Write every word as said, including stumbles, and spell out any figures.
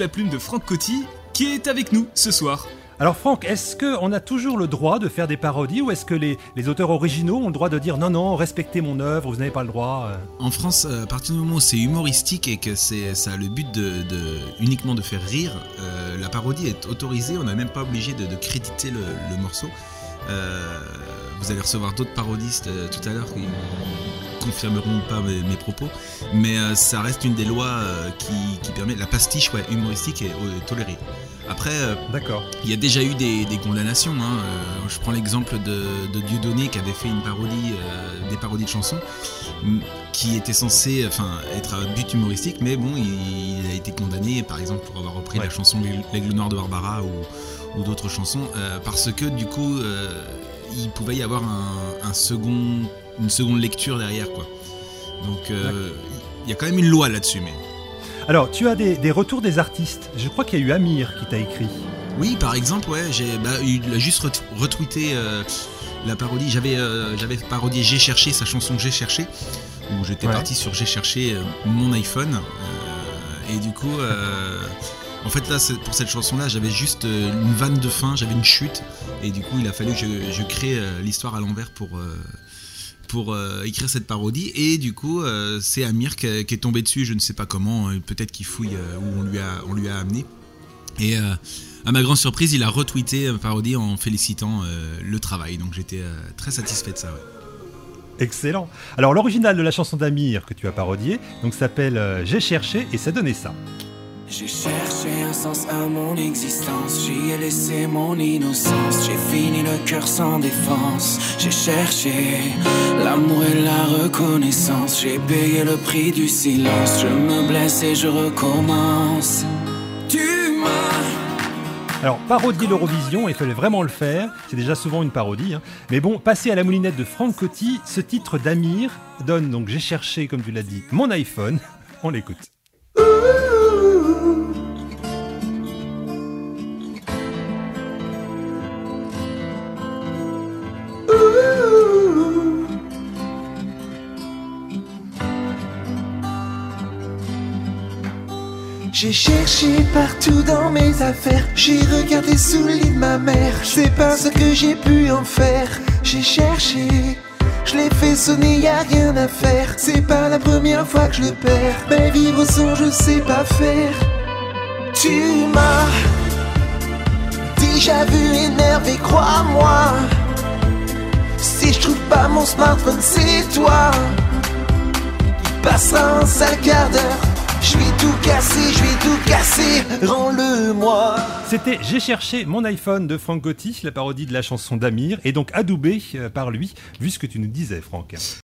la plume de Franck Coty, qui est avec nous ce soir. Alors Franck, est-ce qu'on a toujours le droit de faire des parodies ou est-ce que les, les auteurs originaux ont le droit de dire non, non, respectez mon œuvre, vous n'avez pas le droit euh... En France, à partir du moment où c'est humoristique et que c'est, ça a le but de, de, uniquement de faire rire, euh, la parodie est autorisée, on n'est même pas obligé de, de créditer le, le morceau. Euh, vous allez recevoir d'autres parodistes euh, tout à l'heure qui confirmeront pas mes, mes propos, mais euh, ça reste une des lois euh, qui, qui permet, la pastiche ouais, humoristique est, est tolérée. Après, euh, D'accord. Il y a déjà eu des, des condamnations. Hein. Euh, je prends l'exemple de, de Dieudonné qui avait fait une parodie, euh, des parodies de chansons, qui était censée, enfin, être à but humoristique, mais bon, il, il a été condamné, par exemple, pour avoir repris ouais. la chanson L'Aigle Noir de Barbara ou, ou d'autres chansons, euh, parce que du coup, euh, il pouvait y avoir un, un second, une seconde lecture derrière, quoi. Donc, euh, il y a quand même une loi là-dessus, mais. Alors, tu as des, des retours des artistes. Je crois qu'il y a eu Amir qui t'a écrit. Oui, par exemple, ouais, j'ai, bah, il a juste retweeté euh, la parodie. J'avais, euh, j'avais parodié J'ai cherché, sa chanson J'ai cherché, où j'étais ouais. parti sur J'ai cherché euh, mon iPhone. Euh, et du coup, euh, en fait, là, pour cette chanson-là, j'avais juste euh, une vanne de fin, j'avais une chute. Et du coup, il a fallu que je, je crée euh, l'histoire à l'envers pour. Euh, pour euh, écrire cette parodie et du coup euh, c'est Amir qui, qui est tombé dessus, je ne sais pas comment, euh, peut-être qu'il fouille euh, où on lui a, on lui a amené et euh, à ma grande surprise il a retweeté la parodie en félicitant euh, le travail, donc j'étais euh, très satisfait de ça. Ouais. Excellent. Alors l'original de la chanson d'Amir que tu as parodiée donc s'appelle euh, J'ai cherché et ça donnait ça. J'ai cherché un sens à mon existence, j'y ai laissé mon innocence, j'ai fini le cœur sans défense. J'ai cherché l'amour et la reconnaissance, j'ai payé le prix du silence, je me blesse et je recommence. Tu m'as... Alors, parodier l'Eurovision, il fallait vraiment le faire, c'est déjà souvent une parodie, hein. Mais bon, passer à la moulinette de Franck Coty, ce titre d'Amir donne donc J'ai cherché, comme tu l'as dit, mon iPhone, on l'écoute. J'ai cherché partout dans mes affaires, j'ai regardé sous le lit de ma mère, c'est pas ce que j'ai pu en faire. J'ai cherché, je l'ai fait sonner, y a rien à faire, c'est pas la première fois que je le perds, mais vivre sans je sais pas faire. Tu m'as déjà vu énervé, crois-moi, si je trouve pas mon smartphone c'est toi. Il passera un sale quart d'heure, je vais tout casser, je vais tout casser, rends-le-moi. C'était J'ai cherché mon iPhone de Franck Coty, la parodie de la chanson d'Amir, et donc adoubé par lui, vu ce que tu nous disais, Franck.